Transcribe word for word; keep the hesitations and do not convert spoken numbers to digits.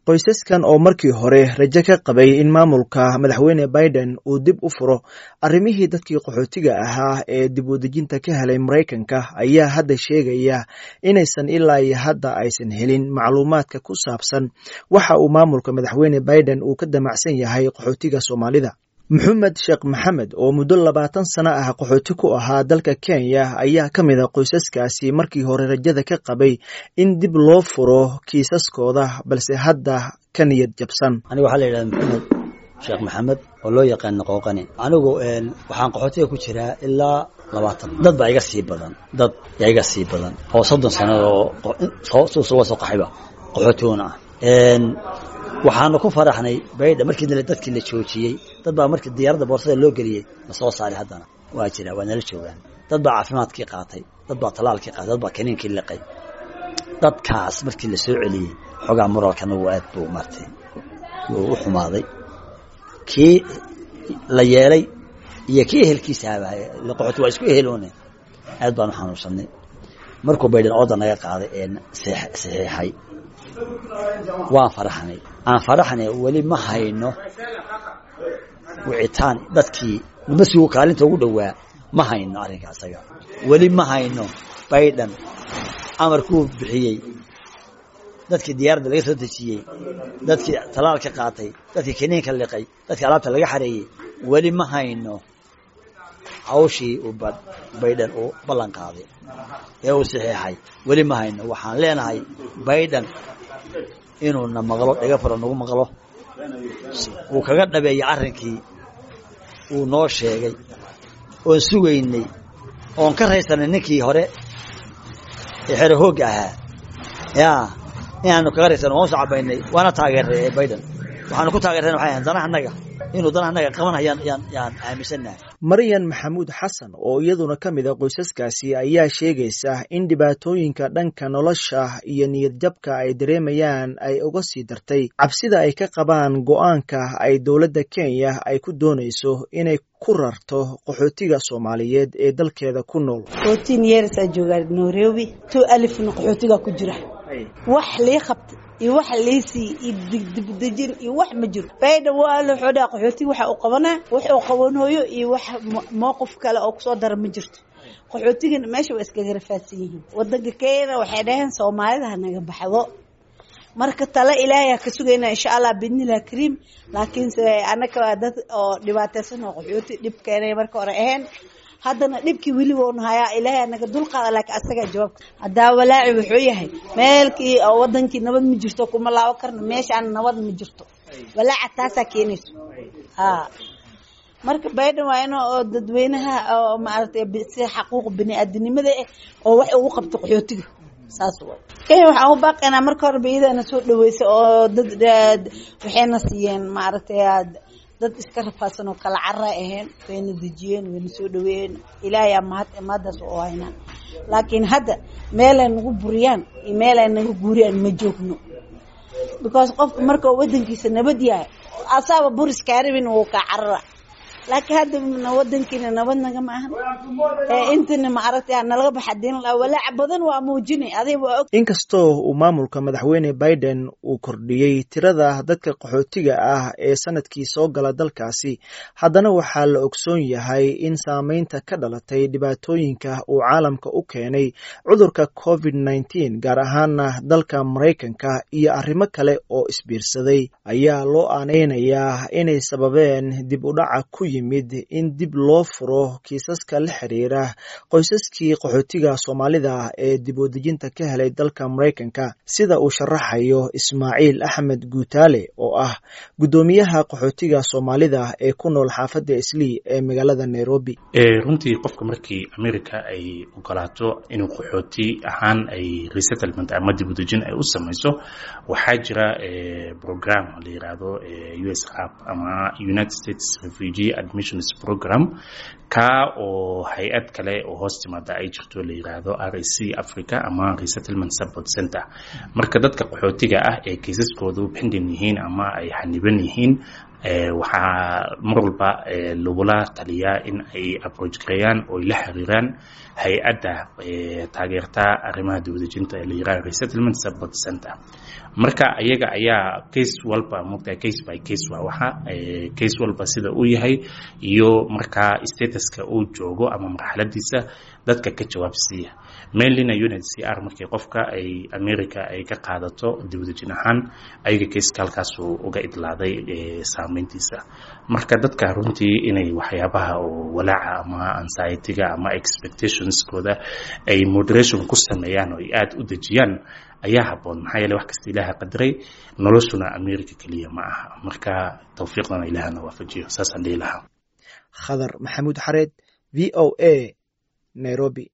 qoysaskan oo markii hore rajo ka qabay in maamulka madaxweyne Biden uu dib u furo arrimihii dadkii qaxootiga ahaa ee dib u dejinta ka helay Mareykanka ayaa hadda sheegaya inaysan ilaa iyo hadda aysan helin macluumaadka ku saabsan waxa uu maamulka madaxweyne Biden uu ka damacsan yahay qaxootiga Soomaalida. Maxamed Sheekh Maxamed oo muddo labaatan sano ah qaxooti ku ahaa dalka Kenya ayaa ka mid ah qoysaskaasi markii hore rajada ka qabay in dib loo furo kiisaskooda balse hadda ka niyad jabsan. Aniga waxa la yiraahdaa Maxamed Sheekh Maxamed oo loo yaqaan qooqani. Anigu een waxaan qaxootiga ku jiraa ilaa labaatan. Dad baa iga sii badan. Dad iga sii badan oo soddon sano oo soo soo soo qaxayba qaxootigoona. Een waxaan ku faraxnay Biden markii dadkii la joojiyay dad baa markii diyaaradda boorsada loo galiyay ma soo saaray haddana waa jira waa nala joogaan dad baa caafimaadkii qaatay dad baa talaalkii qaatay dad baa kaniinkii liqay dadkaas markii la soo celiyay xogaa moraalkana waa aad buu martay wuu u xumaaday kii la yeelay iyo kii ehelkiisa ahaa la qaxooti waa isku eheloonay aad baan u xanuunsanay markuu Biden order naga qaaday ee saxiixay waan faraxnay aan faraxnay wali ma hayno wicitaan dadkii masiibo kaalinta ugu dhawaa ma hayno arrinkaas asaga wali ma hayno Biden amarkuu bixiyay dadkii diyaaradda laga soo dejiyay dadkii talaalka qaatay dadkii kaniinka liqay dadkii alaabta laga xareeyay wali ma hayno hawshii uu Biden uu ballan qaaday ee uu saxiixay wali ma hayno waxaan leenahay Biden inuu na maqlo dhaga fara nagu maqlo uu kaga dhabeeyay arrinkii uu noo sheegay oo suugaynay oo ka raysanay ninkii hore ee xero hoog ahaa yaa inaanu kaga raysanay oo sacabaynay waana taageeray Biden waxaanu ku taageeray waxay danaha naga inuu danaha naga qabanayaan yaan yaan aaminsanahay. Marian Maxamuud Xasan oo iyaduna ka mid ah qoysaskaasi ayaa sheegaysa in dhibaatooyinka dhanka nolosha iyo niyad jabka ay dareemayaan ay uga sii dartay cabsida ay ka qabaan go'aanka ay dowladda Kenya ay ku doonayso inay ku rarto qaxootiga Soomaaliyeed ee dalkeeda ku nool. fourteen years ay joogaan Nairobi two alif qaxootiga ku jira wax lii qabtay iyo wax leesi dib dejin iyo wax ma jiro Biden waa la xodaa qaxootiga waxa uu qabanaa wax uu qabanooyo iyo wax mowqif kale oo soo dar ma jirto qaxootiga meesha waa iska garafaadsan yihiin wadanka Kenya waxay dhahan Soomaalida naga baxdo marka tala Ilaahay ka sugayna insha Allah bidnillah kariim laakiin anaka dad oo dhibaataysan oo qaxooti dib keenay marka hore ahayn haddana dhibkii wili woon haya Ilaahay naga dul qaada laakiin asaga jawaab hadaa walaaci wuxuu yahay meelkii wadankii nabad ma jirto kuma laaw karna meeshaan nabad ma jirto walaaca taasa keenayso ha marka Biden waa inuu dadweynaha oo maartay si xuquuq bini'aadanimada oo wax uu qabto qaxootiga saas waa Kenya waxa uu baaqana marka hore beeyadana soo dhaweysay oo dad waxayna siiyeen maartay dad iska rafaadsan oo kala carra ahayn wayna dejiyeen wayna soo dhaweeyeen Ilaahay mahad imaadaas oo hayna laakiin hadda meel ay nagu buriyaan iyo meel ay nagu guuriyaan ma joogno because qofku marka wadankiisa nabad yahay asaaba buris kaaribin oo ka carra laakiin hadda wadankiina nabad naga ma ahan ee intana ma aragtay nalaga baxadin la walaac badan waa muujinay aday waa inkastoo uu maamulka madaxweyne Biden uu kordhiyay tirada dadka qaxootiga ah ee sanadkii soo gala dalkaasi haddana waxaa la ogsoon yahay in saameynta ka dhalatay dhibaatooyinka uu caalamka u keenay cudurka covid nineteen gaar ahaana dalka Mareykanka iyo arrimo kale oo isbiirsaday ayaa loo aaneynayaa inay sababeen dib u dhac ku yimid in dib loo furo kiisaska la xiriira qoysaskii qaxootiga Soomaalida ee dib u dejinta ka helay dalka Mareykanka sida uu sharaxayo Ismaaciil Axmed Guutaale oo ah gudoomiyaha qaxootiga Soomaalida ee ku nool xaafadda Islii ee magaalada Nairobi. ee runtii qofka markii America ay ogolaato inuu qaxooti ahaan ay resettlement ama dib u dejin ay u samayso waxaa jira program la yiraahdo U S R A P ama United States Refugee Admissions Program ka oo hay'ad kale oo hoos timaada ay jirto la yiraahdo R S C Africa ama Resettlement Support Center marka dadka qaxootiga ah ee kiisaskoodu pending yihiin ama ay xaniban yihiin waxaa mar walba lagula taliyaa in ay approach gareeyaan oo la xiriiraan hay-adda taageerta arrimaha dibadejinta ee la yiraahdo resettlement support center marka ayaga ayaa case walba mugta case by case waa waxa case walba sida uu yahay iyo marka statuska uu joogo ama marxaladiisa dadka ka jawaabsiya mainly U N H C R markii qofka ay America ay ka qaadato dibadejin ahaan ayaga case kalkaas uu uga idlaaday saameyntiisa marka dadka runtii inay waxyaabaha oo walaaca ama anxiety-ga ama expectations kooda ay moderation ku sameeyaan oo ay aad u dejiyaan ayaa haboon maxaa yeelay wax kasta Ilaahay qadaray noloshuna America kaliya ma aha marka tawfiiqna Ilaahna waafajiyo saas aan leeyahay Khadar Maxamuud Xareed V O A Nairobi.